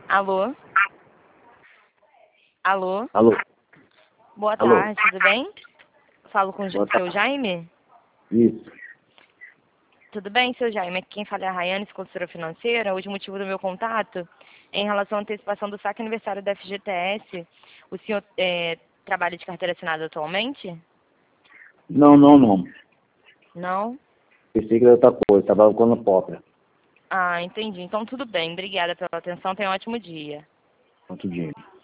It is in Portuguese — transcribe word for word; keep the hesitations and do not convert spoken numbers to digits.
Alô? Alô? Alô? Boa Alô? tarde, tudo bem? Falo com o Boa seu Jaime? Isso. Tudo bem, seu Jaime? Aqui quem fala é a Rayane, consultora financeira. Hoje o motivo do meu contato é em relação à antecipação do saque aniversário da F G T S. O senhor é, trabalha de carteira assinada atualmente? Não, não, não. Não? Pensei que era outra coisa, estava com a própria. Ah, entendi. Então tudo bem. Obrigada pela atenção. Tenha um ótimo dia. Outro dia.